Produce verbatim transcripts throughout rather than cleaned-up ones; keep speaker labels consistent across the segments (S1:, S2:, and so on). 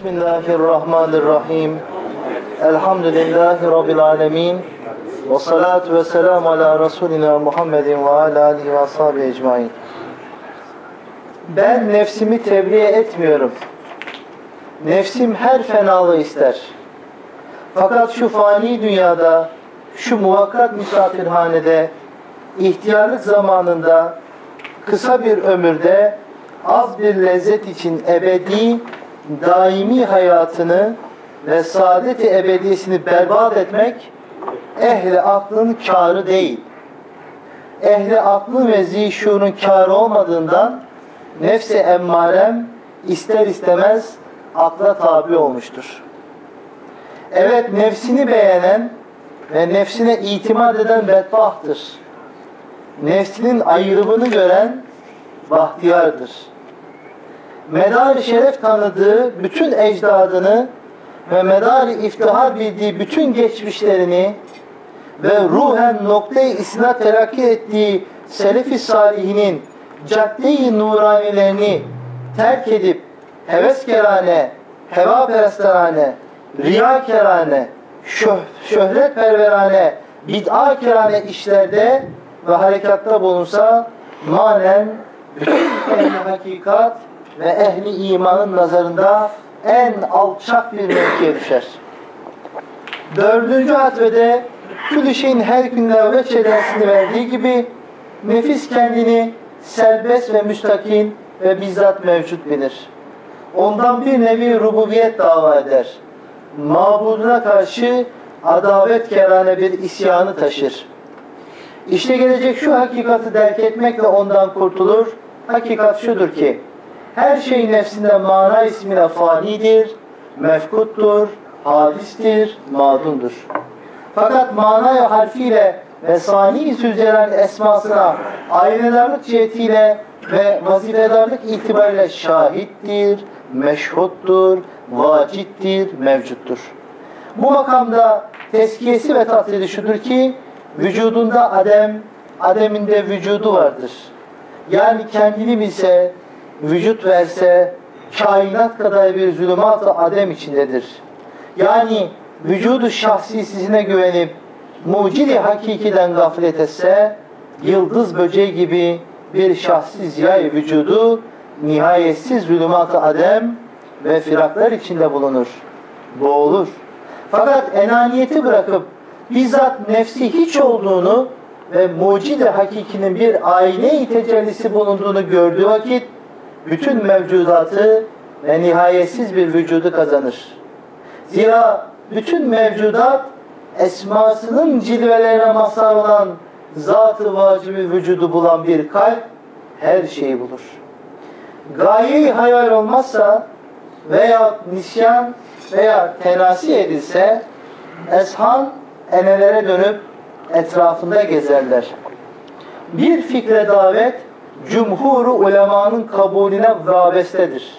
S1: Bismillahirrahmanirrahim. Elhamdülillahi Rabbil alemin. Ve salatu ve selamu ala Resulina Muhammedin ve ala alihi ve ashabi ecmain. Ben nefsimi tebriğe etmiyorum. Nefsim her fenalığı ister. Fakat şu fani dünyada, şu muvakkat misafirhanede, ihtiyarlık zamanında, kısa bir ömürde, az bir lezzet için ebedi, daimi hayatını ve saadet-i ebediyesini berbat etmek, ehli aklın kârı değil. Ehli aklın ve zişurun kârı olmadığından, nefs-i emmarem ister istemez akla tabi olmuştur. Evet, nefsini beğenen ve nefsine itimat eden bedbahtır. Nefsinin ayrımını gören bahtiyardır. Medar-ı şeref tanıdığı bütün ecdadını ve medar-ı iftihar bildiği bütün geçmişlerini ve ruhen noktayı isnat terakki ettiği selef-i salihinin cadde-i nuranilerini terk edip heveskerane, hevaperestane, riyakerane, şöh, şöhretperverane, bid'akerane işlerde ve harekatta bulunsa manen bütün ehli hakikat ve ehli imanın nazarında en alçak bir mevkiye düşer. Dördüncü hatvede külü şeyin her günler ve çedensini verdiği gibi nefis kendini serbest ve müstakin ve bizzat mevcut bilir. Ondan bir nevi rububiyet dava eder. Mabuduna karşı adavet kerane bir isyanı taşır. İşte gelecek şu hakikati derk etmekle ondan kurtulur. Hakikat şudur ki, her şey nefsinde mana ismiyle fanidir, mefkuttur, hadistir, madundur. Fakat mana harfiyle ve sani süzcelen esmasına aynedarlık cihetiyle ve vazifedarlık itibariyle şahittir, meşhuttur, vacittir, mevcuttur. Bu makamda tezkiyesi ve tatlili şudur ki, vücudunda adem, ademinde vücudu vardır. Yani kendini bilse, vücut verse, kainat kadar bir zulümat-ı adem içindedir. Yani vücudu şahsisine güvenip, mucidi hakikiden gaflet etse, yıldız böceği gibi bir şahsi ziyayı vücudu, nihayetsiz zulümat-ı adem ve firaklar içinde bulunur, boğulur. Fakat enaniyeti bırakıp, bizzat nefsi hiç olduğunu ve mucid-i hakikinin bir ayne-i tecellisi bulunduğunu gördüğü vakit, bütün mevcudatı ve nihayetsiz bir vücudu kazanır. Zira bütün mevcudat, esmasının cilvelerine mazhar olan zat-ı vacibi vücudu bulan bir kalp, her şeyi bulur. Gaye-i hayal olmazsa veya nisyan veya tenasi edilse, eshan enelere dönüp etrafında gezerler. Bir fikre davet, cumhur-u ulemanın kabulüne vabestedir.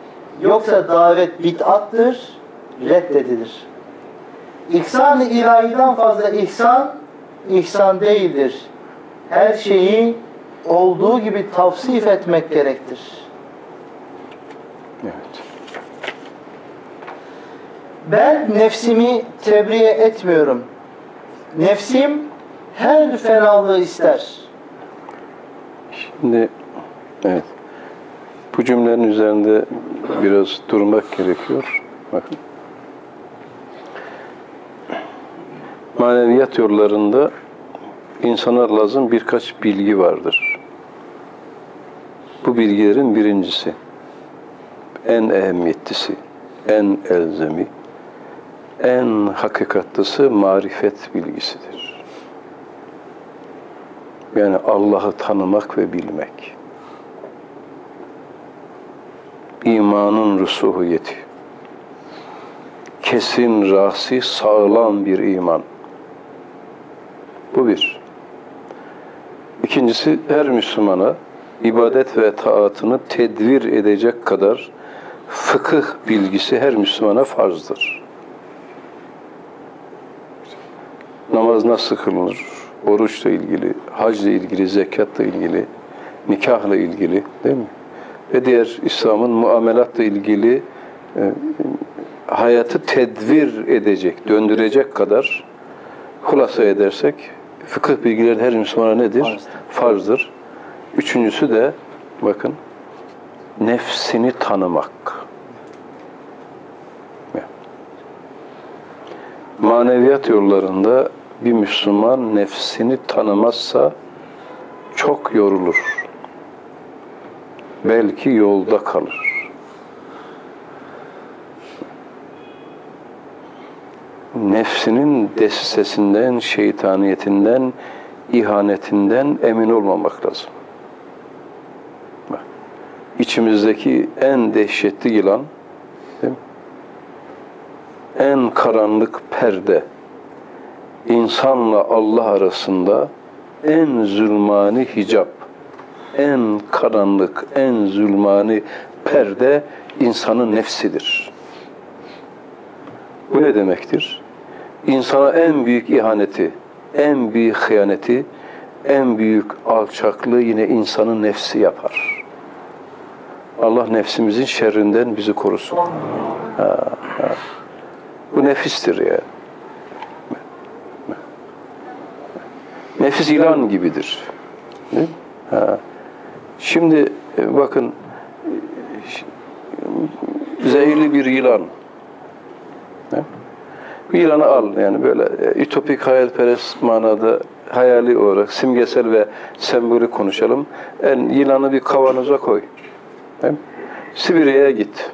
S1: Yoksa davet bid'attır, reddedilir. İhsan-ı ilahiden fazla ihsan, ihsan değildir. Her şeyi olduğu gibi tavsif etmek gerektir.
S2: Evet.
S1: Ben nefsimi tebriğe etmiyorum. Nefsim her fenalığı ister.
S2: Şimdi evet. Bu cümlenin üzerinde biraz durmak gerekiyor. Bakın. Maneviyat yollarında insana lazım birkaç bilgi vardır. Bu bilgilerin birincisi, en ehemmiyetlisi, en elzemi, en hakikatlısı marifet bilgisidir. Yani Allah'ı tanımak ve bilmek. İmanın rusuhiyeti. Kesin, rasi, sağlam bir iman. Bu bir. İkincisi, her Müslümana ibadet ve taatını tedvir edecek kadar fıkıh bilgisi her Müslümana farzdır. Namaz nasıl kılınır? Oruçla ilgili, hacla ilgili, zekatla ilgili, nikahla ilgili, değil mi? Ve diğer İslam'ın muamelatla ilgili e, hayatı tedvir edecek, döndürecek kadar hulasa edersek fıkıh bilgileri her Müslümana nedir?
S1: Farzdır.
S2: Farzdır. Üçüncüsü de bakın nefsini tanımak. Maneviyat yollarında bir Müslüman nefsini tanımazsa çok yorulur. Belki yolda kalır. Nefsinin desisesinden, şeytaniyetinden, ihanetinden emin olmamak lazım. Bak, içimizdeki en dehşetli yılan, değil mi? En karanlık perde, insanla Allah arasında en zulmani hicap, en karanlık, en zulmani perde insanın nefsidir. Bu ne demektir? İnsana en büyük ihaneti, en büyük hıyaneti, en büyük alçaklığı yine insanın nefsi yapar. Allah nefsimizin şerrinden bizi korusun. Ha, ha. Bu nefistir ya. Nefis ilan gibidir. Değil mi? Ha. Şimdi bakın, zehirli bir yılan. Ne? Bir yılanı al, yani böyle ütopik, hayalperest manada, hayali olarak simgesel ve sembolik konuşalım. En yılanı bir kavanoza koy. Değil mi? Sibirya'ya git.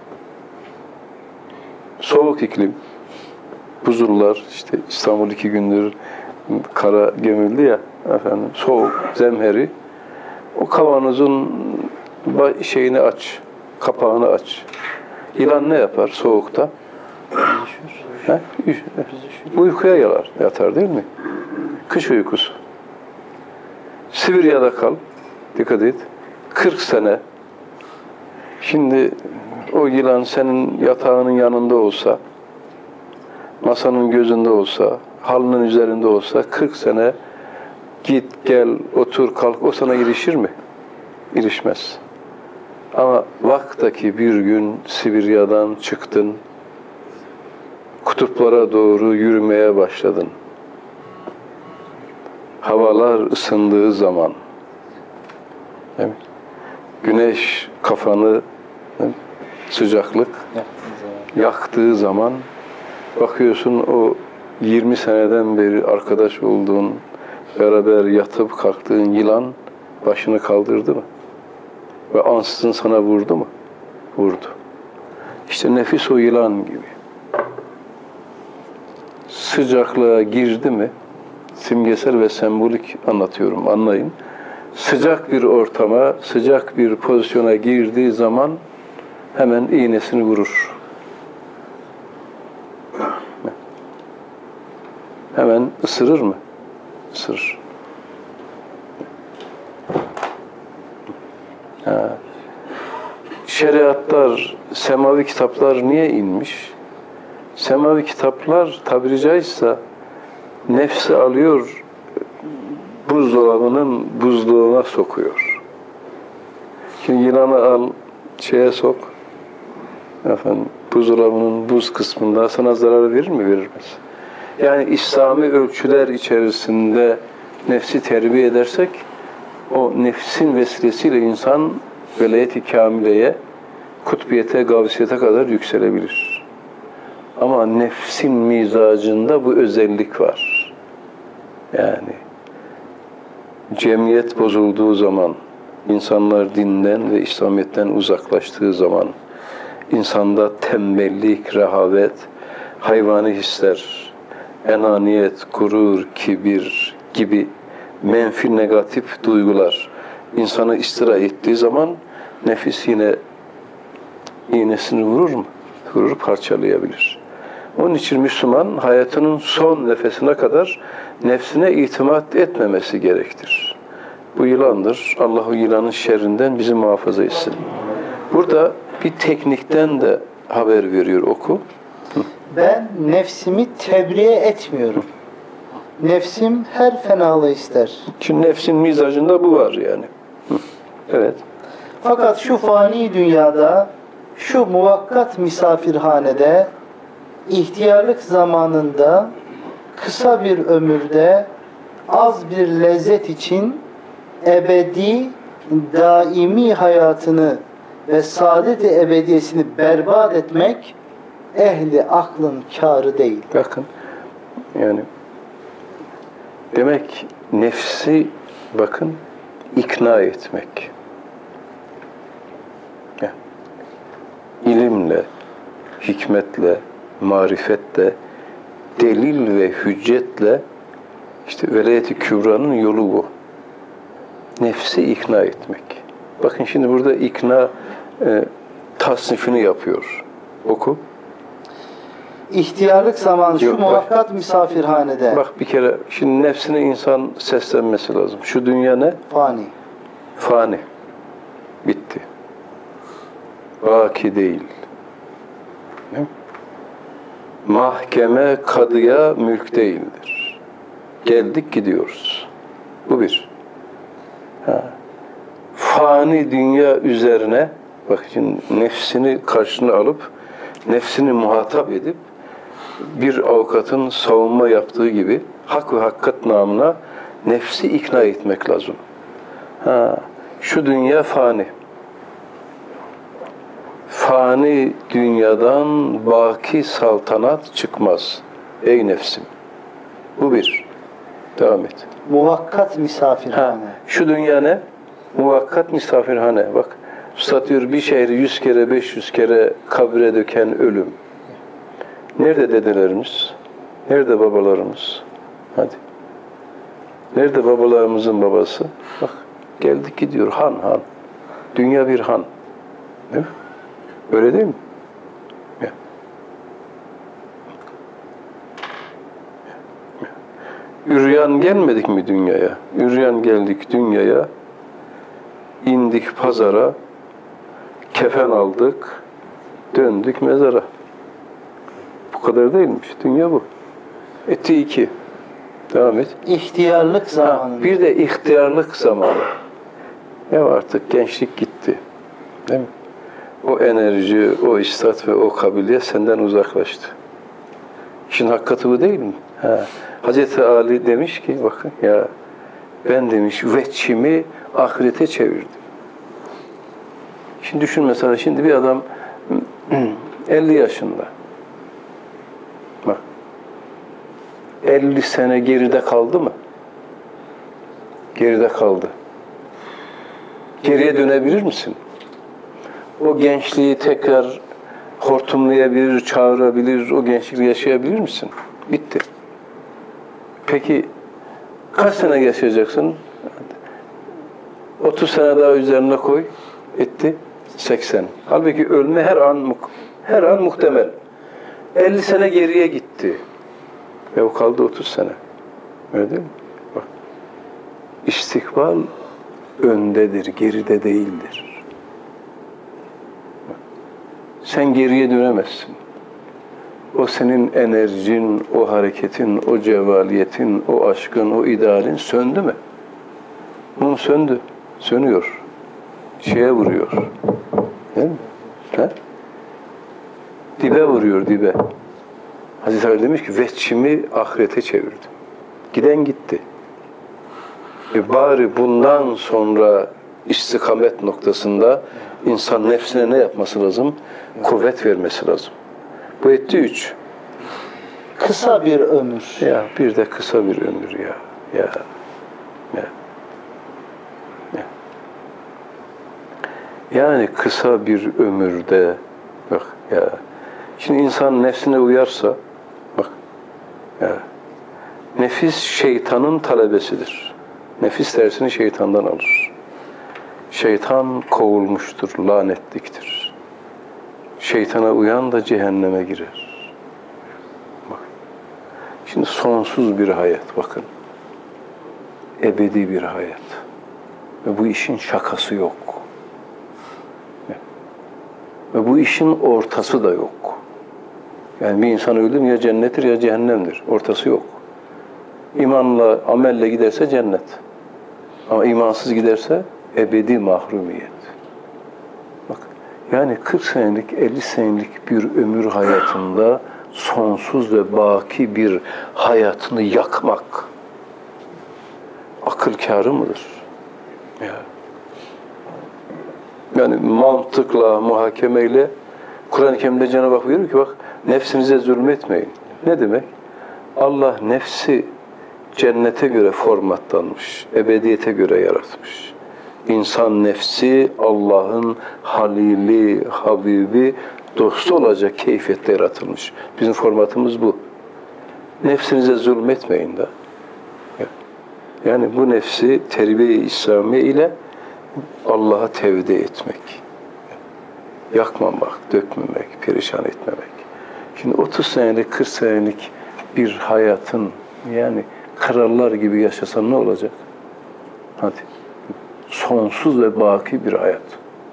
S2: Soğuk iklim, buzullar, işte İstanbul iki gündür kara gömüldü ya efendim, soğuk, zemheri. O kavanozun şeyini aç, kapağını aç. Yılan ne yapar soğukta? He? Uykuya yalar, yatar değil mi? Kış uykusu. Sibirya'da kal, dikkat et. kırk sene. Şimdi o yılan senin yatağının yanında olsa, masanın gözünde olsa, halının üzerinde olsa, kırk sene git, gel, otur, kalk, o sana ilişir mi? İlişmez. Ama vaktaki bir gün Sibirya'dan çıktın, kutuplara doğru yürümeye başladın. Havalar ısındığı zaman, değil mi? Güneş kafanı, sıcaklık yaktığı zaman bakıyorsun o yirmi seneden beri arkadaş olduğun, beraber yatıp kalktığın yılan başını kaldırdı mı? Ve ansızın sana vurdu mu? Vurdu. İşte nefis o yılan gibi. Sıcaklığa girdi mi? Simgesel ve sembolik anlatıyorum, anlayın. Sıcak bir ortama, sıcak bir pozisyona girdiği zaman hemen iğnesini vurur. Hemen ısırır mı? Isırır. Ha. Şeriatlar, semavi kitaplar niye inmiş? Semavi kitaplar tabiri caizse nefsi alıyor, buzdolabının buzluğuna sokuyor. Şimdi yılanı al, şeye sok, efendim, buzdolabının buz kısmında sana zarar verir mi? Vermez. Yani İslami ölçüler içerisinde nefsi terbiye edersek, o nefsin vesilesiyle insan velayet-i kamileye, kutbiyete, gavsiyete kadar yükselebilir. Ama nefsin mizacında bu özellik var. Yani cemiyet bozulduğu zaman, insanlar dinden ve İslamiyet'ten uzaklaştığı zaman, insanda tembellik, rehavet, hayvani hisler, enaniyet, gurur, kibir gibi menfi, negatif duygular insanı istila ettiği zaman nefis yine iğnesini vurur mu? Vurur, parçalayabilir. Onun için Müslüman hayatının son nefesine kadar nefsine itimat etmemesi gerektir. Bu yılandır. Allah o yılanın şerrinden bizi muhafaza etsin. Burada bir teknikten de haber veriyor oku.
S1: Ben nefsimi tebriye etmiyorum. Nefsim her fenalığı ister.
S2: Çünkü nefsin mizacında bu var yani. Evet.
S1: Fakat şu fani dünyada, şu muvakkat misafirhanede ihtiyarlık zamanında kısa bir ömürde az bir lezzet için ebedi, daimi hayatını ve saadet-i ebediyesini berbat etmek ehli aklın kârı değil.
S2: Bakın, yani demek nefsi bakın ikna etmek. Yani, ilimle, hikmetle, marifetle, delil ve hüccetle işte velayet-i kübranın yolu bu. Nefsi ikna etmek. Bakın şimdi burada ikna e, tasnifini yapıyor. Oku.
S1: İhtiyarlık zamanı şu
S2: Yok, bak.
S1: muhakkak misafirhanede.
S2: Bak bir kere şimdi nefsine insan seslenmesi lazım. Şu dünya ne?
S1: Fani.
S2: Fani. Bitti. Baki değil. Ne? Mahkeme kadıya mülk değildir. Geldik gidiyoruz. Bu bir. Ha. Fani dünya üzerine bak şimdi nefsini karşına alıp nefsini muhatap edip bir avukatın savunma yaptığı gibi hak ve hakikat namına nefsi ikna etmek lazım. Ha, şu dünya fani. Fani dünyadan baki saltanat çıkmaz. Ey nefsim. Bu bir. Devam et.
S1: Muvakkat misafirhane.
S2: Ha, şu dünya ne? Muvakkat misafirhane. Bak, Üstad diyor bir şehri yüz kere, beş yüz kere kabre döken ölüm. Nerede dedelerimiz? Nerede babalarımız? Hadi. Nerede babalarımızın babası? Bak, geldik gidiyor. Han, han. Dünya bir han. Değil mi? Öyle değil mi? Ya. Üryan gelmedik mi dünyaya? Üryan geldik dünyaya. İndik pazara. Kefen aldık. Döndük mezara. Bu kadar değilmiş. Dünya bu. Eti iki. Devam et.
S1: İhtiyarlık zamanı.
S2: Ha, bir de ihtiyarlık zamanı. Ya artık gençlik gitti. Değil mi? O enerji, o istat ve o kabiliyet senden uzaklaştı. İşin hakikati bu değil mi? Ha. Hazreti Ali demiş ki, bakın ya ben demiş veçhimi ahirete çevirdim. Şimdi düşün mesela şimdi bir adam elli yaşında. Bak. elli sene geride kaldı mı? Geride kaldı. Geriye dönebilir misin? O gençliği tekrar hortumlayabilir, çağırabilir, o gençliği yaşayabilir misin? Bitti. Peki kaç sene yaşayacaksın? otuz sene daha üzerine koy. Etti. seksen. Halbuki ölme her an her an muhtemel. elli sene geriye gitti. Ve o kaldı otuz sene. Öyle değil mi? Bak. İstikbal öndedir, geride değildir. Bak. Sen geriye dönemezsin. O senin enerjin, o hareketin, o cevaliyetin, o aşkın, o idealin söndü mü? Mum söndü. Sönüyor. Şeye vuruyor. Değil mi? He? Dibe vuruyor, dibe. Hazreti Ali demiş ki, veçhimi ahirete çevirdim. Giden gitti. E bari bundan sonra istikamet noktasında insan nefsine ne yapması lazım? Kuvvet vermesi lazım. Bu etti üç.
S1: Kısa bir ömür.
S2: Ya bir de kısa bir ömür ya. Ya. Ya. ya. Yani kısa bir ömürde bak ya. Şimdi insan nefsine uyarsa bak ya. Nefis şeytanın talebesidir. Nefis dersini şeytandan alır. Şeytan kovulmuştur, lanetliktir. Şeytana uyan da cehenneme girer. Bak. Şimdi sonsuz bir hayat bakın. Ebedi bir hayat. Ve bu işin şakası yok. Ve bu işin ortası da yok. Yani bir insan öldü mü ya cennettir ya cehennemdir. Ortası yok. İmanla, amelle giderse cennet. Ama imansız giderse ebedi mahrumiyet. Bak, yani kırk senelik, elli senelik bir ömür hayatında sonsuz ve baki bir hayatını yakmak akıl kârı mıdır? Ya. Yani mantıkla, muhakemeyle Kur'an-ı Kerim'de Cenab-ı Hak buyuruyor ki bak nefsinize zulmetmeyin. Ne demek? Allah nefsi cennete göre formatlanmış, ebediyete göre yaratmış. İnsan nefsi Allah'ın halili, habibi, dostu olacak keyfiyette yaratılmış. Bizim formatımız bu. Nefsinize zulmetmeyin de. Yani bu nefsi terbiye-i İslamiye ile Allah'a tevdi etmek. Yakmamak, dökmemek, perişan etmemek. Şimdi otuz senelik, kırk senelik bir hayatın yani krallar gibi yaşasan ne olacak? Hadi. Sonsuz ve baki bir hayat.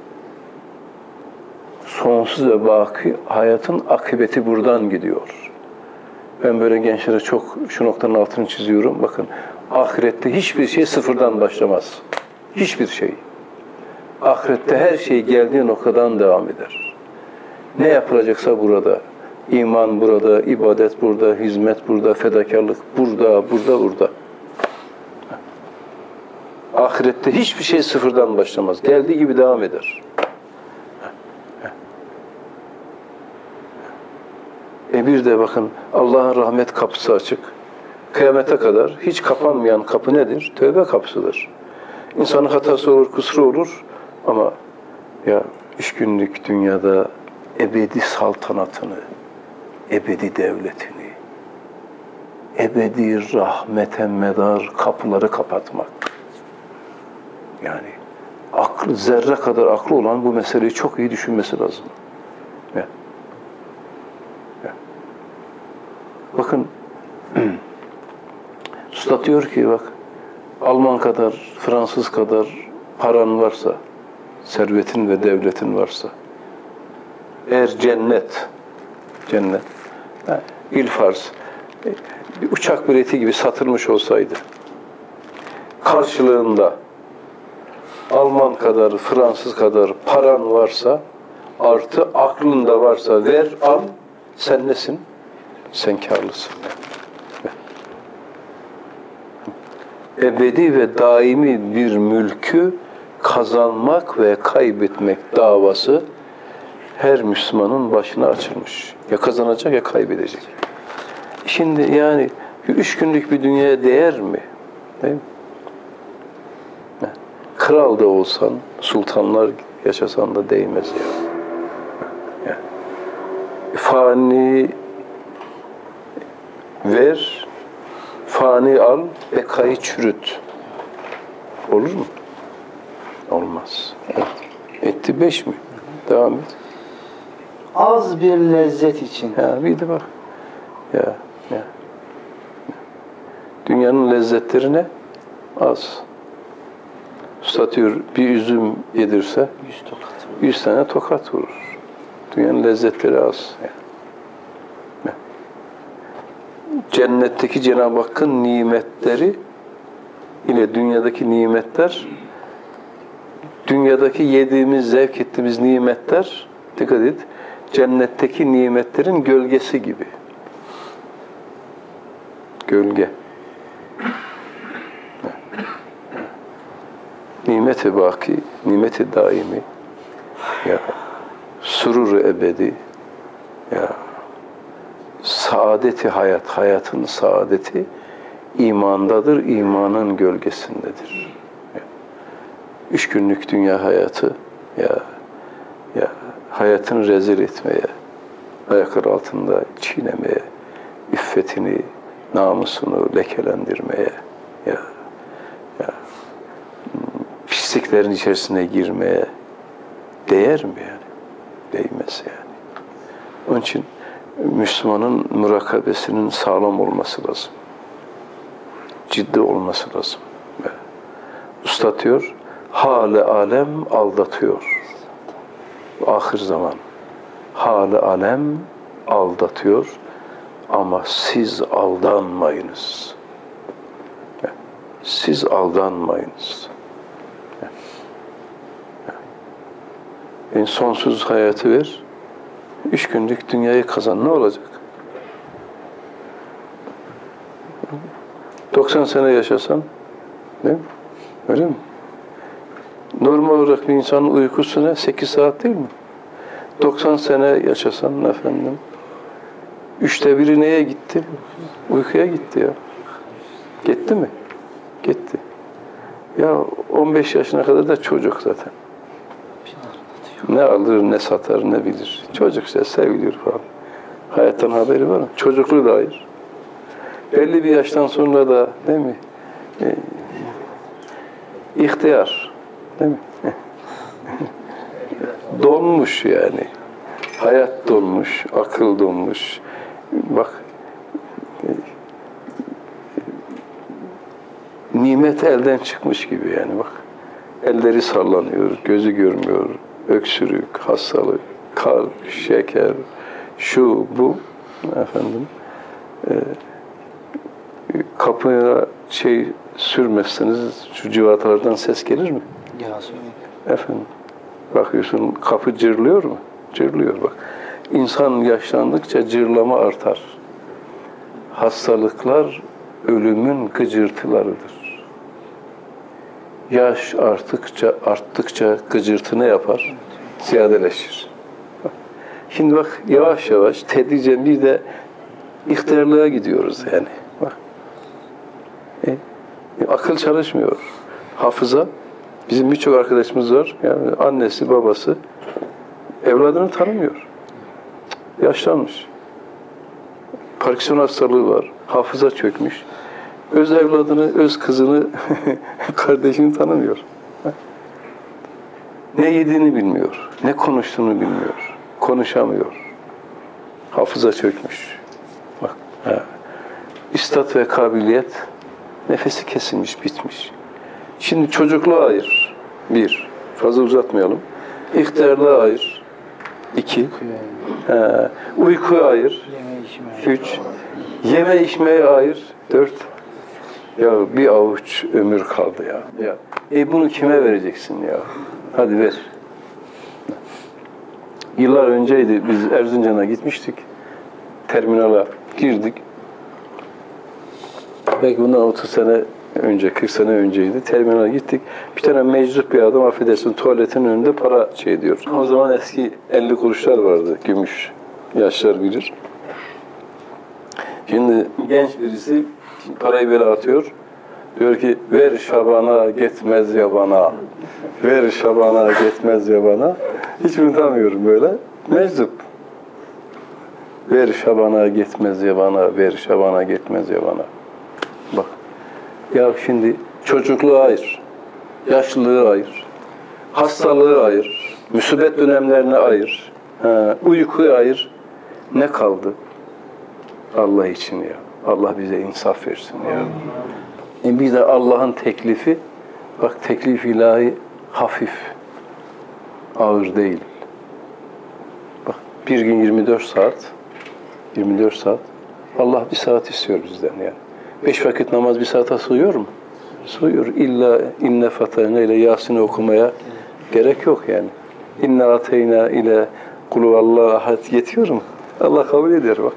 S2: Sonsuz ve baki hayatın akıbeti buradan gidiyor. Ben böyle gençlere çok şu noktanın altını çiziyorum. Bakın, ahirette hiçbir şey sıfırdan başlamaz. Hiçbir şey. Ahirette her şey geldiği noktadan devam eder. Ne yapılacaksa burada. İman burada, ibadet burada, hizmet burada, fedakarlık burada, burada, burada. Ahirette hiçbir şey sıfırdan başlamaz. Geldiği gibi devam eder. E bir de bakın Allah'ın rahmet kapısı açık. Kıyamete kadar hiç kapanmayan kapı nedir? Tövbe kapısıdır. İnsanın hatası olur, kusuru olur ama ya üç günlük dünyada ebedi saltanatını, ebedi devletini, ebedi rahmete medar kapıları kapatmak. Yani aklı, zerre kadar aklı olan bu meseleyi çok iyi düşünmesi lazım. Ya. Ya. Bakın, Üstad diyor ki bak, Alman kadar, Fransız kadar paran varsa, servetin ve devletin varsa, eğer cennet, cennet, yani ilfarz, bir uçak bileti gibi satılmış olsaydı, karşılığında Alman kadar, Fransız kadar paran varsa, artı aklında varsa ver, al, sen nesin? Sen kârlısın. Ebedi ve daimi bir mülkü kazanmak ve kaybetmek davası her Müslümanın başına açılmış. Ya kazanacak ya kaybedecek. Şimdi yani üç günlük bir dünyaya değer mi? Değil mi? Kral da olsan, sultanlar yaşasan da değmez ya. Yani. Fani ver, fani al, bekayı çürüt. Olur mu? Olmaz. Evet. Etti beş mi? Devam et.
S1: Az bir lezzet için.
S2: Ya bir de bak. Ya, ya. Dünyanın lezzetleri ne? Az. Statür bir üzüm yedirse
S1: Yüz tokat.
S2: yüz tane tokat vurur. Dünyanın lezzetleri az. Yani. Cennetteki Cenab-ı Hakk'ın nimetleri ile dünyadaki nimetler, dünyadaki yediğimiz, zevk ettiğimiz nimetler, dikkat et, cennetteki nimetlerin gölgesi gibi. Gölge. Nimet-i baki, nimet-i daimi, ya surur-u ebedi, ya saadeti hayat, hayatın saadeti imandadır, imanın gölgesindedir. Ya, üç günlük dünya hayatı, ya ya hayatını rezil etmeye, ayaklar altında çiğnemeye, iffetini, namusunu lekelendirmeye, ya ya pisliklerin içerisine girmeye değer mi yani? Değmez yani. Onun için Müslümanın mürakabesinin sağlam olması lazım. Ciddi olması lazım. Usta diyor, hâle alem aldatıyor. Ahir zaman. Hâle alem aldatıyor ama siz aldanmayınız. Siz aldanmayınız. En sonsuz hayatı ver, üç günlük dünyayı kazan. Ne olacak? doksan sene yaşasan, değil mi? Öyle mi? Normal olarak bir insanın uykusu ne? sekiz saat değil mi? doksan sene yaşasan efendim, üçte biri neye gitti? Uykuya gitti ya. Gitti mi? Gitti. Ya on beş yaşına kadar da çocuk zaten. Ne alır, ne satar, ne bilir. Çocuk işte seviliyor falan. Hayattan haberi var mı? Çocukluğu da hayır. Belli bir yaştan sonra da değil mi? Ee, ihtiyar. Değil mi? Donmuş yani. Hayat donmuş, akıl donmuş. Bak, nimet elden çıkmış gibi yani bak. Elleri sallanıyor, gözü görmüyor, öksürük, hastalık, kalp, şeker, şu, bu, efendim. E, kapıya şey sürmezseniz şu civatalardan ses gelir mi? Efendim. Bakıyorsun kapı cırlıyor mu? Cırlıyor bak. İnsan yaşlandıkça cırlama artar. Hastalıklar ölümün gıcırtılarıdır. Yaş arttıkça arttıkça gıcırtı ne yapar? Ziyadeleşir. Şimdi bak yavaş yavaş tedricen bir de ihtiyarlığa gidiyoruz yani. Bak. E, akıl çalışmıyor. Hafıza. Bizim birçok arkadaşımız var. Yani annesi, babası evladını tanımıyor. Yaşlanmış. Parkinson hastalığı var. Hafıza çökmüş. Öz evladını, öz kızını, kardeşini tanımıyor. Ne yediğini bilmiyor. Ne konuştuğunu bilmiyor. Konuşamıyor. Hafıza çökmüş. Bak. He. İstat ve kabiliyet nefesi kesilmiş, bitmiş. Şimdi çocukluğa ayır. Bir. Fazla uzatmayalım. İhtiyarlığa ayır. İki. He. Uykuya ayır. Üç. Yeme içmeye ayır. Dört. Ya bir avuç ömür kaldı ya. Ya. E bunu kime vereceksin ya? Hadi ver. Yıllar önceydi. Biz Erzincan'a gitmiştik. Terminala girdik. Belki bundan otuz sene önce, kırk sene önceydi. Terminala gittik. Bir tane meczup bir adam, affedersin, tuvaletin önünde para şey ediyor. O zaman eski elli kuruşlar vardı, gümüş. Yaşlar bilir. Şimdi genç birisi parayı böyle atıyor. Diyor ki, ver Şaban'a gitmez yabana. Ver Şaban'a gitmez yabana. Hiç unutamıyorum böyle. Meczup. Ver Şaban'a gitmez yabana, ver Şaban'a gitmez yabana. Bak. Ya şimdi çocukluğu ayır. Yaşlılığı ayır. Hastalığı ayır. Musibet dönemlerini ayır. Ha, uykuyu ayır. Ne kaldı? Allah için ya. Allah bize insaf versin ya. E bir de Allah'ın teklifi, bak teklif ilahi hafif, ağır değil. Bak bir gün yirmi dört saat, yirmi dört saat, Allah bir saat istiyor bizden yani. Beş vakit namaz bir saate sığıyor mu? Sığıyor. İlla inne fatayna ile Yasin'i okumaya gerek yok yani. İnne ateyna ile kuluvallahu ahad yetiyor mu? Allah kabul eder bak.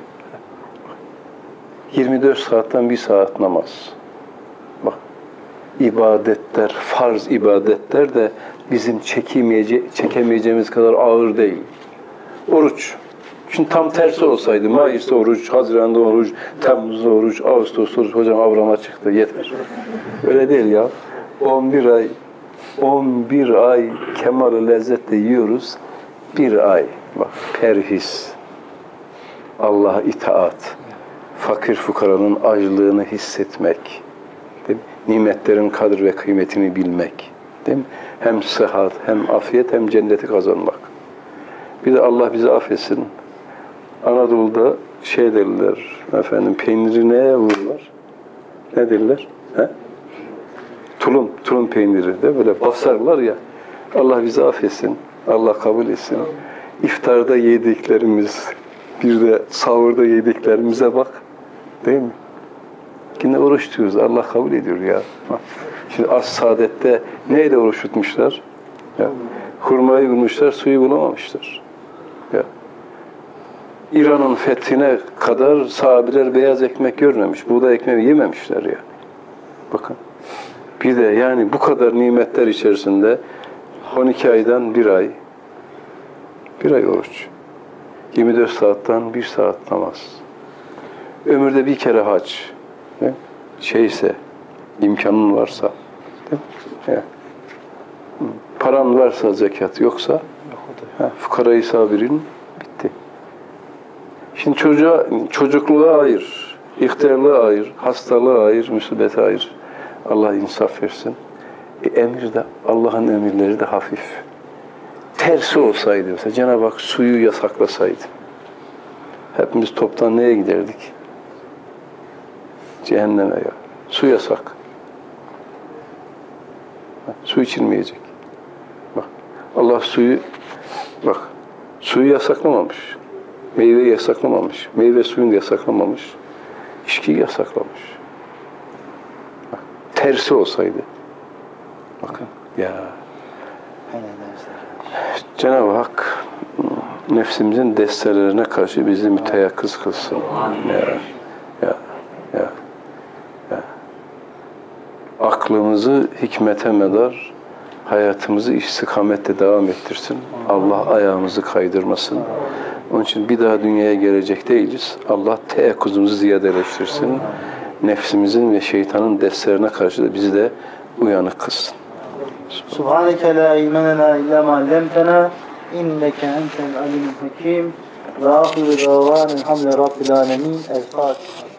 S2: yirmi dört saatten bir saat namaz. Bak, ibadetler, farz ibadetler de bizim çekemeyece çekemeyeceğimiz kadar ağır değil. Oruç. Şimdi tam tersi olsaydı, Mayıs'ta oruç, Haziran'da oruç, Temmuz'da oruç, Ağustos'ta oruç, hocam Avram'a çıktı, yeter. Öyle değil ya. on bir ay, on bir ay kemal-i lezzetle yiyoruz. Bir ay, bak, perhiz, Allah'a itaat, fakir fukaranın acılığını hissetmek, değil mi? Nimetlerin kadir ve kıymetini bilmek, değil mi? Hem sıhhat, hem afiyet, hem cenneti kazanmak. Bir de Allah bizi affetsin. Anadolu'da şey derler, efendim, peyniri neye vururlar? Ne derler? He? Tulum, tulum peyniri de böyle basarlar ya. Allah bizi affetsin, Allah kabul etsin. İftarda yediklerimiz, bir de sahurda yediklerimize bak. Değil mi? Yine oruç tutuyoruz. Allah kabul ediyor ya. Şimdi az saadette neyle oruç tutmuşlar? Ya. Hurmayı bulmuşlar, suyu bulamamışlar. Ya. İran'ın fethine kadar sahabeler beyaz ekmek görmemiş, buğday ekmeği yememişler ya. Bakın. Bir de yani bu kadar nimetler içerisinde on iki aydan bir ay, bir ay oruç. yirmi dört saatten bir saat namaz. Ömürde bir kere hac. Ne? Şeyse, imkanın varsa, değil mi? Ya. Paran varsa zekat, yoksa ha, fukarayı sabirin bitti. Şimdi çocuğa, çocukluğa ayır, ihtiyarlığa ayır, hastalığa ayır, musibete ayır. Allah insaf versin. E, emir de, Allah'ın emirleri de hafif. Tersi olsaydı, mesela Cenab-ı Hak suyu yasaklasaydı, hepimiz toptan neye giderdik? Cehenneme ya. Su yasak. Su içilmeyecek. Bak, Allah suyu, bak, suyu yasaklamamış. Meyveyi yasaklamamış. Meyve suyunu da yasaklamamış. İçkiyi yasaklamış. Bak, tersi olsaydı. Bakın ya. Cenab-ı Hak nefsimizin destelerine karşı bizi müteyakkız kılsın. Ya, ya, ya, ya. Aklımızı hikmete medar, hayatımızı istikamette devam ettirsin. Allah ayağımızı kaydırmasın. Onun için bir daha dünyaya gelecek değiliz. Allah teyakkuzumuzu ziyadeleştirsin. Nefsimizin ve şeytanın destlerine karşı da bizi de uyanık kılsın.
S1: Subhaneke la ilme lena illa ma allamtena inneke entel alimul hakim ve ahiru davana elhamdülillahi rabbil alemin. El Fatiha.